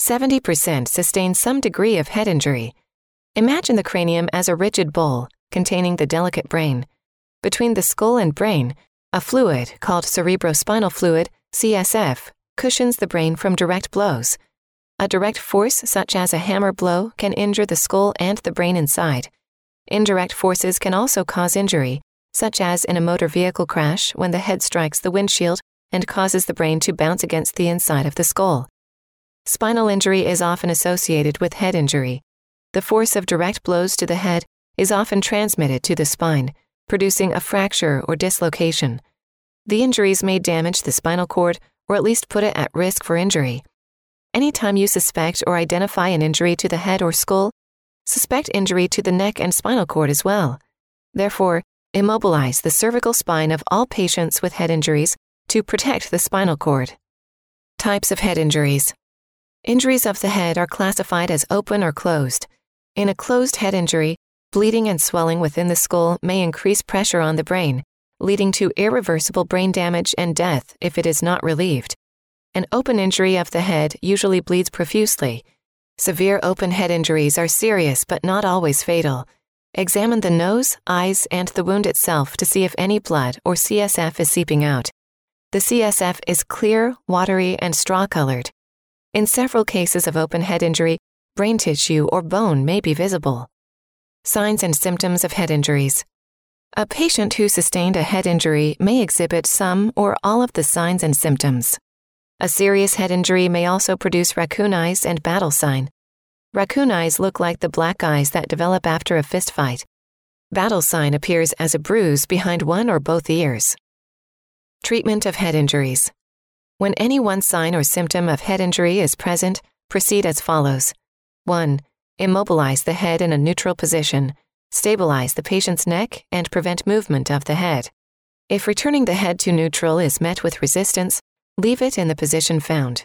S1: 70% sustain some degree of head injury. Imagine the cranium as a rigid bowl containing the delicate brain. Between the skull and brain, a fluid called cerebrospinal fluid, CSF, cushions the brain from direct blows. A direct force such as a hammer blow can injure the skull and the brain inside. Indirect forces can also cause injury, such as in a motor vehicle crash when the head strikes the windshield and causes the brain to bounce against the inside of the skull. Spinal injury is often associated with head injury. The force of direct blows to the head is often transmitted to the spine, producing a fracture or dislocation. The injuries may damage the spinal cord or at least put it at risk for injury. Anytime you suspect or identify an injury to the head or skull, suspect injury to the neck and spinal cord as well. Therefore, immobilize the cervical spine of all patients with head injuries to protect the spinal cord. Types of head injuries. Injuries of the head are classified as open or closed. In a closed head injury, bleeding and swelling within the skull may increase pressure on the brain, leading to irreversible brain damage and death if it is not relieved. An open injury of the head usually bleeds profusely. Severe open head injuries are serious but not always fatal. Examine the nose, eyes, and the wound itself to see if any blood or CSF is seeping out. The CSF is clear, watery, and straw-colored. In several cases of open head injury, brain tissue or bone may be visible. Signs and symptoms of head injuries. A patient who sustained a head injury may exhibit some or all of the signs and symptoms. A serious head injury may also produce raccoon eyes and battle sign. Raccoon eyes look like the black eyes that develop after a fist fight. Battle sign appears as a bruise behind one or both ears. Treatment of head injuries. When any one sign or symptom of head injury is present, proceed as follows. 1. Immobilize the head in a neutral position. Stabilize the patient's neck and prevent movement of the head. If returning the head to neutral is met with resistance, leave it in the position found.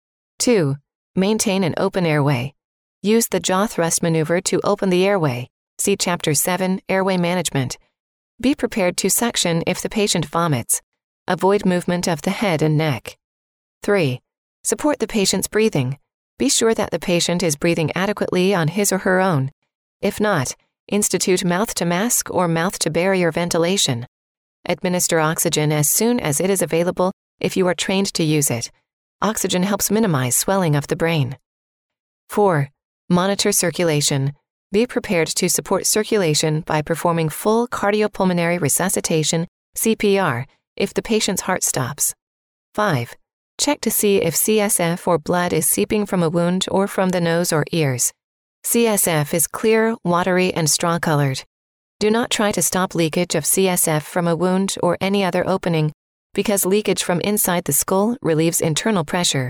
S1: 2. Maintain an open airway. Use the jaw thrust maneuver to open the airway. See Chapter 7, Airway Management. Be prepared to suction if the patient vomits. Avoid movement of the head and neck. 3. Support the patient's breathing. Be sure that the patient is breathing adequately on his or her own. If not, institute mouth-to-mask or mouth-to-barrier ventilation. Administer oxygen as soon as it is available if you are trained to use it. Oxygen helps minimize swelling of the brain. 4. Monitor circulation. Be prepared to support circulation by performing full cardiopulmonary resuscitation, CPR, if the patient's heart stops. 5. Check to see if CSF or blood is seeping from a wound or from the nose or ears. CSF is clear, watery, and straw-colored. Do not try to stop leakage of CSF from a wound or any other opening, because leakage from inside the skull relieves internal pressure.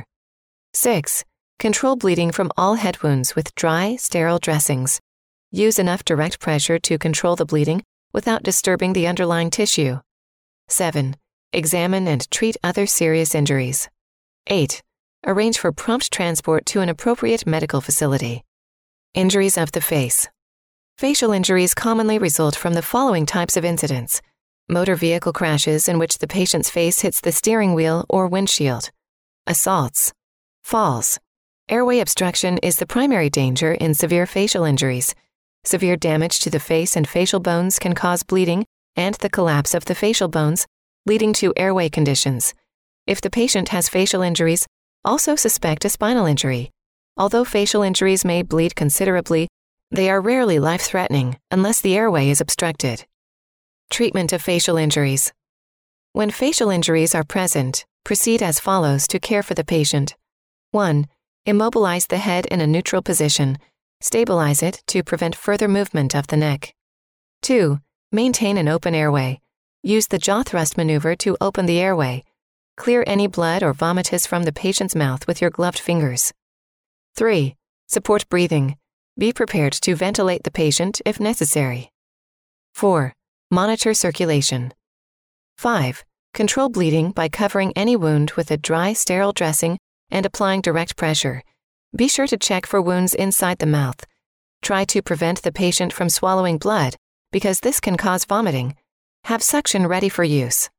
S1: 6. Control bleeding from all head wounds with dry, sterile dressings. Use enough direct pressure to control the bleeding without disturbing the underlying tissue. 7. Examine and treat other serious injuries. 8. Arrange for prompt transport to an appropriate medical facility. Injuries of the face. Facial injuries commonly result from the following types of incidents: motor vehicle crashes in which the patient's face hits the steering wheel or windshield, assaults, falls. Airway obstruction is the primary danger in severe facial injuries. Severe damage to the face and facial bones can cause bleeding and the collapse of the facial bones, leading to airway conditions. If the patient has facial injuries, also suspect a spinal injury. Although facial injuries may bleed considerably, they are rarely life-threatening unless the airway is obstructed. Treatment of facial injuries. When facial injuries are present, proceed as follows to care for the patient. 1. Immobilize the head in a neutral position. Stabilize it to prevent further movement of the neck. 2. Maintain an open airway. Use the jaw thrust maneuver to open the airway. Clear any blood or vomitus from the patient's mouth with your gloved fingers. 3. Support breathing. Be prepared to ventilate the patient if necessary. 4. Monitor circulation. 5. Control bleeding by covering any wound with a dry, sterile dressing and applying direct pressure. Be sure to check for wounds inside the mouth. Try to prevent the patient from swallowing blood, because this can cause vomiting. Have suction ready for use.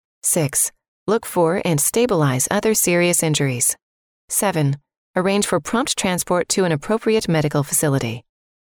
S1: 6. Look for and stabilize other serious injuries. 7. Arrange for prompt transport to an appropriate medical facility.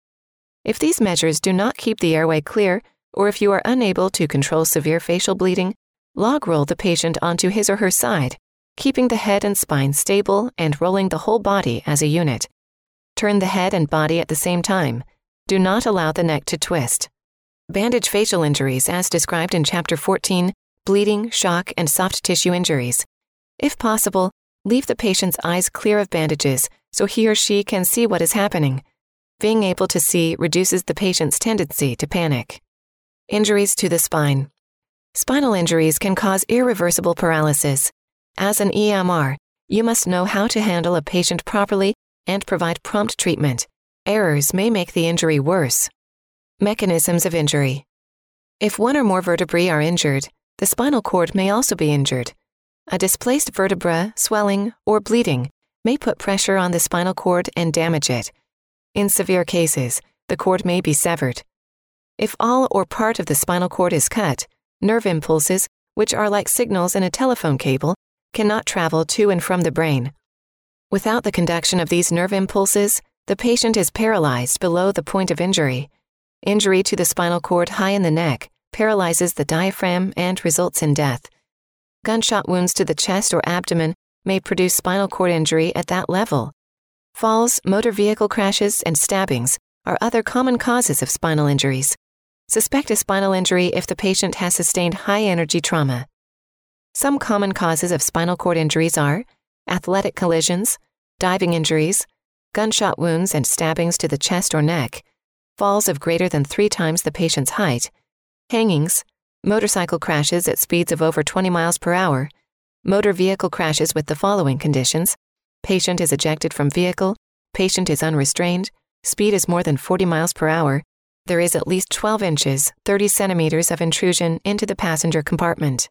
S1: If these measures do not keep the airway clear, or if you are unable to control severe facial bleeding, log roll the patient onto his or her side, keeping the head and spine stable and rolling the whole body as a unit. Turn the head and body at the same time. Do not allow the neck to twist. Bandage facial injuries as described in Chapter 14, bleeding, shock, and soft tissue injuries. If possible, leave the patient's eyes clear of bandages so he or she can see what is happening. Being able to see reduces the patient's tendency to panic. Injuries to the spine. Spinal injuries can cause irreversible paralysis. As an EMR, you must know how to handle a patient properly and provide prompt treatment. Errors may make the injury worse. Mechanisms of injury. If one or more vertebrae are injured, the spinal cord may also be injured. A displaced vertebra, swelling, or bleeding may put pressure on the spinal cord and damage it. In severe cases, the cord may be severed. If all or part of the spinal cord is cut, nerve impulses, which are like signals in a telephone cable, cannot travel to and from the brain. Without the conduction of these nerve impulses, the patient is paralyzed below the point of injury. Injury to the spinal cord high in the neck paralyzes the diaphragm and results in death. Gunshot wounds to the chest or abdomen may produce spinal cord injury at that level. Falls, motor vehicle crashes, and stabbings are other common causes of spinal injuries. Suspect a spinal injury if the patient has sustained high-energy trauma. Some common causes of spinal cord injuries are athletic collisions, diving injuries, gunshot wounds and stabbings to the chest or neck, falls of greater than 3 times the patient's height, hangings, motorcycle crashes at speeds of over 20 miles per hour, motor vehicle crashes with the following conditions: patient is ejected from vehicle, patient is unrestrained, speed is more than 40 miles per hour, there is at least 12 inches, 30 centimeters of intrusion into the passenger compartment.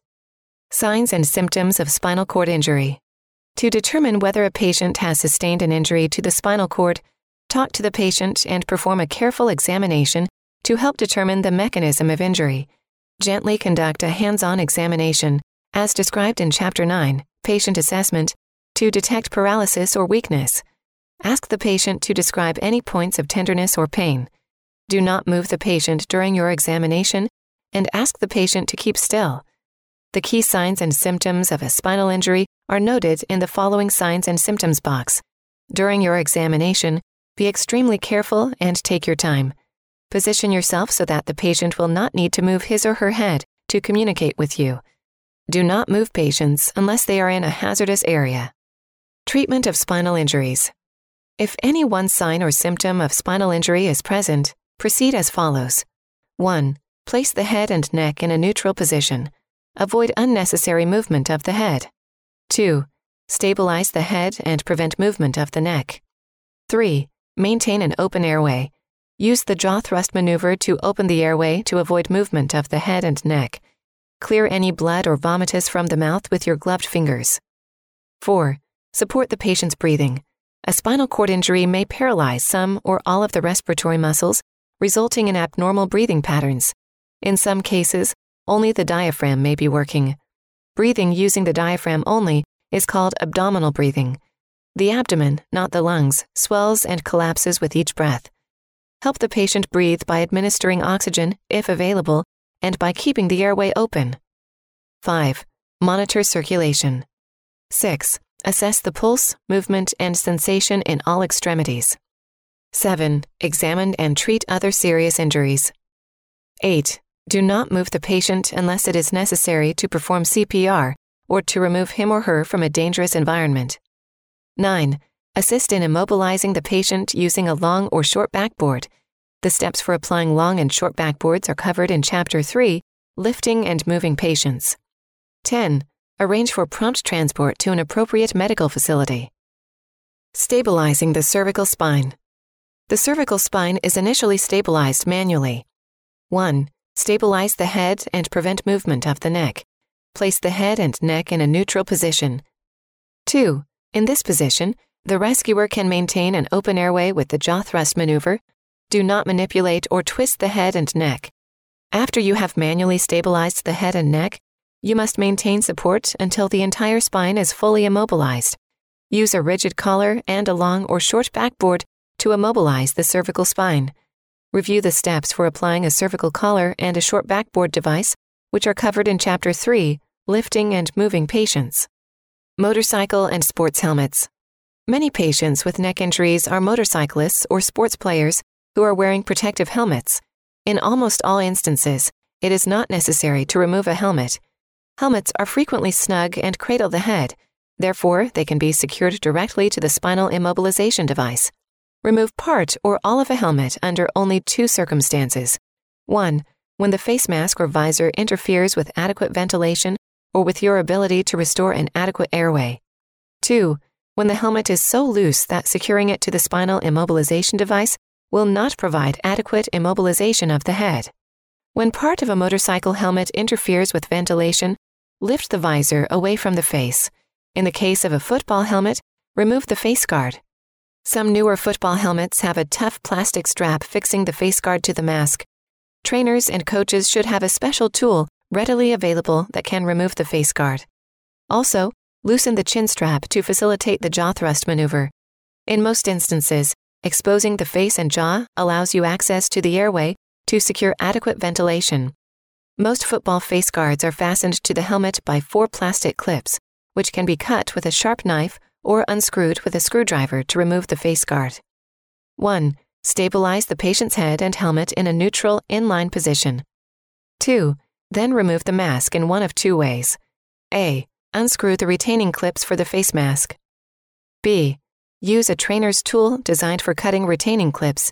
S1: Signs and symptoms of spinal cord injury. To determine whether a patient has sustained an injury to the spinal cord, talk to the patient and perform a careful examination to help determine the mechanism of injury. Gently conduct a hands-on examination, as described in Chapter 9, Patient Assessment, to detect paralysis or weakness. Ask the patient to describe any points of tenderness or pain. Do not move the patient during your examination, and ask the patient to keep still. The key signs and symptoms of a spinal injury are noted in the following signs and symptoms box. During your examination, be extremely careful and take your time. Position yourself so that the patient will not need to move his or her head to communicate with you. Do not move patients unless they are in a hazardous area. Treatment of spinal injuries. If any one sign or symptom of spinal injury is present, proceed as follows. 1. Place the head and neck in a neutral position. Avoid unnecessary movement of the head. 2. Stabilize the head and prevent movement of the neck. 3. Maintain an open airway. Use the jaw thrust maneuver to open the airway to avoid movement of the head and neck. Clear any blood or vomitus from the mouth with your gloved fingers. 4. Support the patient's breathing. A spinal cord injury may paralyze some or all of the respiratory muscles, resulting in abnormal breathing patterns. In some cases, only the diaphragm may be working. Breathing using the diaphragm only is called abdominal breathing. The abdomen, not the lungs, swells and collapses with each breath. Help the patient breathe by administering oxygen, if available, and by keeping the airway open. 5. Monitor circulation. 6. Assess the pulse, movement, and sensation in all extremities. 7. Examine and treat other serious injuries. 8. Do not move the patient unless it is necessary to perform CPR or to remove him or her from a dangerous environment. 9. Assist in immobilizing the patient using a long or short backboard. The steps for applying long and short backboards are covered in Chapter 3, Lifting and Moving Patients. 10. Arrange for prompt transport to an appropriate medical facility. Stabilizing the cervical spine. The cervical spine is initially stabilized manually. 1. Stabilize the head and prevent movement of the neck. Place the head and neck in a neutral position. 2. In this position, the rescuer can maintain an open airway with the jaw thrust maneuver. Do not manipulate or twist the head and neck. After you have manually stabilized the head and neck, you must maintain support until the entire spine is fully immobilized. Use a rigid collar and a long or short backboard to immobilize the cervical spine. Review the steps for applying a cervical collar and a short backboard device, which are covered in Chapter 3, Lifting and Moving Patients. Motorcycle and sports helmets. Many patients with neck injuries are motorcyclists or sports players who are wearing protective helmets. In almost all instances, it is not necessary to remove a helmet. Helmets are frequently snug and cradle the head. Therefore, they can be secured directly to the spinal immobilization device. Remove part or all of a helmet under only 2 circumstances. 1. When the face mask or visor interferes with adequate ventilation or with your ability to restore an adequate airway. 2. When the helmet is so loose that securing it to the spinal immobilization device will not provide adequate immobilization of the head. When part of a motorcycle helmet interferes with ventilation, lift the visor away from the face. In the case of a football helmet, remove the face guard. Some newer football helmets have a tough plastic strap fixing the face guard to the mask. Trainers and coaches should have a special tool readily available that can remove the face guard. Also, loosen the chin strap to facilitate the jaw thrust maneuver. In most instances, exposing the face and jaw allows you access to the airway to secure adequate ventilation. Most football face guards are fastened to the helmet by 4 plastic clips, which can be cut with a sharp knife or unscrewed with a screwdriver to remove the face guard. 1. Stabilize the patient's head and helmet in a neutral, inline position. 2. Then remove the mask in one of 2 ways. A. Unscrew the retaining clips for the face mask. B. Use a trainer's tool designed for cutting retaining clips.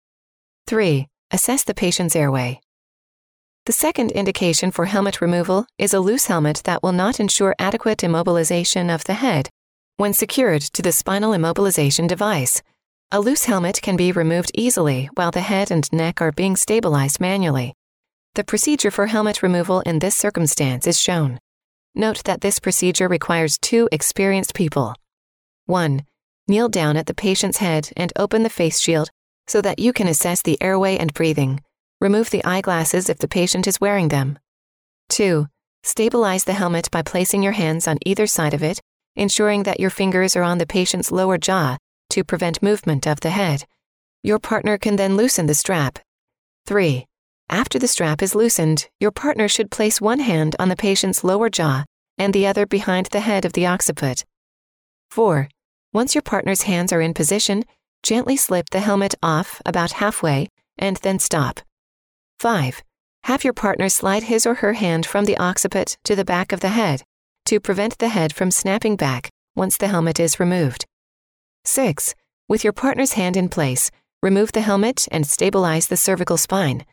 S1: 3. Assess the patient's airway. The second indication for helmet removal is a loose helmet that will not ensure adequate immobilization of the head when secured to the spinal immobilization device. A loose helmet can be removed easily while the head and neck are being stabilized manually. The procedure for helmet removal in this circumstance is shown. Note that this procedure requires 2 experienced people. 1. Kneel down at the patient's head and open the face shield so that you can assess the airway and breathing. Remove the eyeglasses if the patient is wearing them. 2. Stabilize the helmet by placing your hands on either side of it, ensuring that your fingers are on the patient's lower jaw to prevent movement of the head. Your partner can then loosen the strap. 3. After the strap is loosened, your partner should place one hand on the patient's lower jaw and the other behind the head of the occiput. 4. Once your partner's hands are in position, gently slip the helmet off about halfway and then stop. 5. Have your partner slide his or her hand from the occiput to the back of the head to prevent the head from snapping back once the helmet is removed. 6. With your partner's hand in place, remove the helmet and stabilize the cervical spine.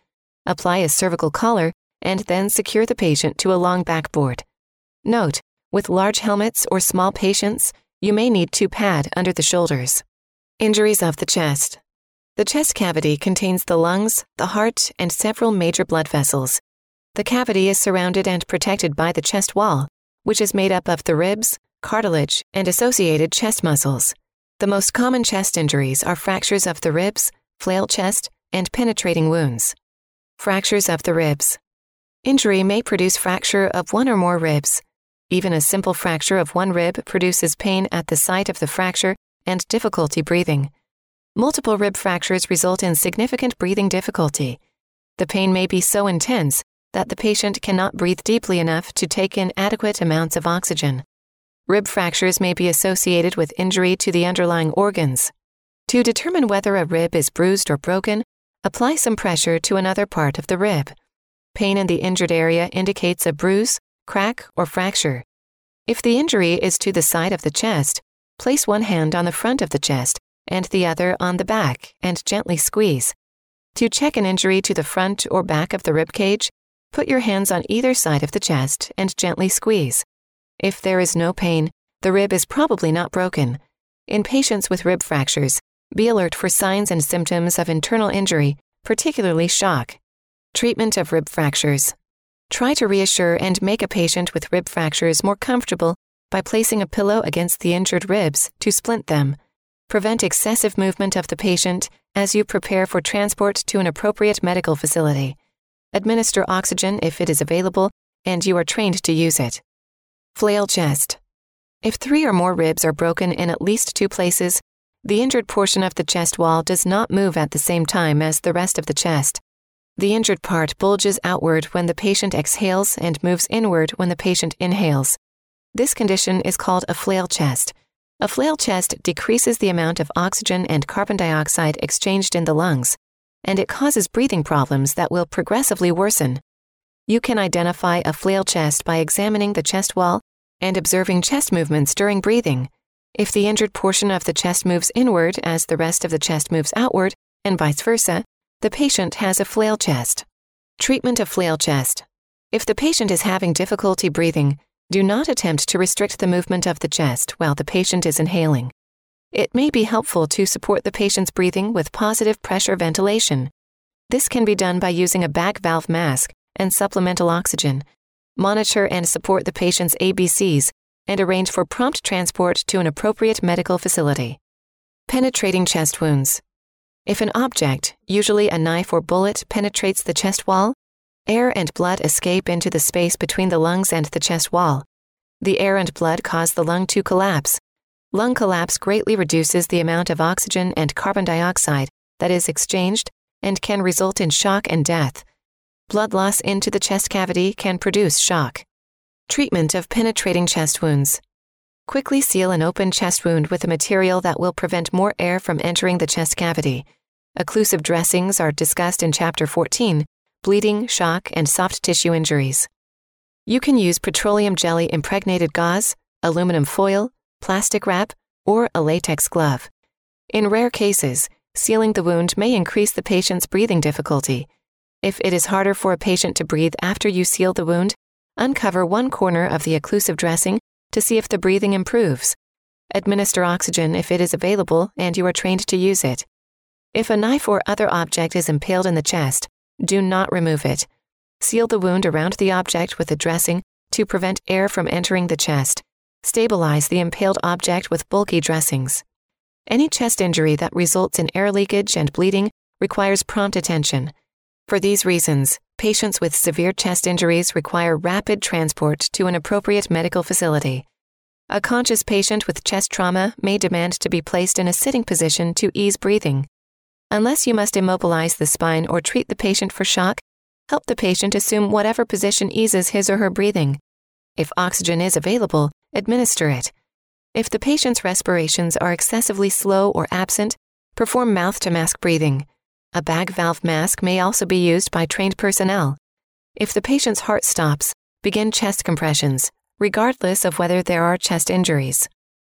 S1: Apply a cervical collar and then secure the patient to a long backboard. Note, with large helmets or small patients, you may need to pad under the shoulders. Injuries of the chest. The chest cavity contains the lungs, the heart, and several major blood vessels. The cavity is surrounded and protected by the chest wall, which is made up of the ribs, cartilage, and associated chest muscles. The most common chest injuries are fractures of the ribs, flail chest, and penetrating wounds. Fractures of the ribs. Injury may produce fracture of one or more ribs. Even a simple fracture of one rib produces pain at the site of the fracture and difficulty breathing. Multiple rib fractures result in significant breathing difficulty. The pain may be so intense that the patient cannot breathe deeply enough to take in adequate amounts of oxygen. Rib fractures may be associated with injury to the underlying organs. To determine whether a rib is bruised or broken, apply some pressure to another part of the rib. Pain in the injured area indicates a bruise, crack, or fracture. If the injury is to the side of the chest, place one hand on the front of the chest and the other on the back and gently squeeze. To check an injury to the front or back of the rib cage, put your hands on either side of the chest and gently squeeze. If there is no pain, the rib is probably not broken. In patients with rib fractures, be alert for signs and symptoms of internal injury, particularly shock. Treatment of rib fractures. Try to reassure and make a patient with rib fractures more comfortable by placing a pillow against the injured ribs to splint them. Prevent excessive movement of the patient as you prepare for transport to an appropriate medical facility. Administer oxygen if it is available and you are trained to use it. Flail chest. If 3 or more ribs are broken in at least 2 places, the injured portion of the chest wall does not move at the same time as the rest of the chest. The injured part bulges outward when the patient exhales and moves inward when the patient inhales. This condition is called a flail chest. A flail chest decreases the amount of oxygen and carbon dioxide exchanged in the lungs, and it causes breathing problems that will progressively worsen. You can identify a flail chest by examining the chest wall and observing chest movements during breathing. If the injured portion of the chest moves inward as the rest of the chest moves outward, and vice versa, the patient has a flail chest. Treatment of flail chest. If the patient is having difficulty breathing, do not attempt to restrict the movement of the chest while the patient is inhaling. It may be helpful to support the patient's breathing with positive pressure ventilation. This can be done by using a bag valve mask and supplemental oxygen. Monitor and support the patient's ABCs and arrange for prompt transport to an appropriate medical facility. Penetrating chest wounds. If an object, usually a knife or bullet, penetrates the chest wall, air and blood escape into the space between the lungs and the chest wall. The air and blood cause the lung to collapse. Lung collapse greatly reduces the amount of oxygen and carbon dioxide that is exchanged and can result in shock and death. Blood loss into the chest cavity can produce shock. Treatment of penetrating chest wounds. Quickly seal an open chest wound with a material that will prevent more air from entering the chest cavity. Occlusive dressings are discussed in Chapter 14, bleeding, shock, and soft tissue injuries. You can use petroleum jelly impregnated gauze, aluminum foil, plastic wrap, or a latex glove. In rare cases, sealing the wound may increase the patient's breathing difficulty. If it is harder for a patient to breathe after you seal the wound, uncover one corner of the occlusive dressing to see if the breathing improves. Administer oxygen if it is available and you are trained to use it. If a knife or other object is impaled in the chest, do not remove it. Seal the wound around the object with a dressing to prevent air from entering the chest. Stabilize the impaled object with bulky dressings. Any chest injury that results in air leakage and bleeding requires prompt attention. For these reasons, patients with severe chest injuries require rapid transport to an appropriate medical facility. A conscious patient with chest trauma may demand to be placed in a sitting position to ease breathing. Unless you must immobilize the spine or treat the patient for shock, help the patient assume whatever position eases his or her breathing. If oxygen is available, administer it. If the patient's respirations are excessively slow or absent, perform mouth-to-mask breathing. A bag valve mask may also be used by trained personnel. If the patient's heart stops, begin chest compressions, regardless of whether there are chest injuries.